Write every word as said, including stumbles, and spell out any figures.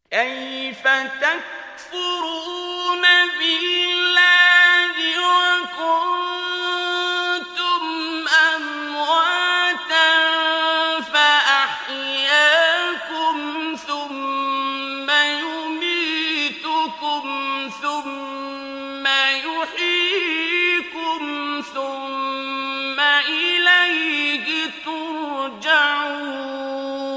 كيف تكفرون بالله وكنتم أمواتا فأحياكم ثم يميتكم ثم يحييكم ثم إليه ترجعون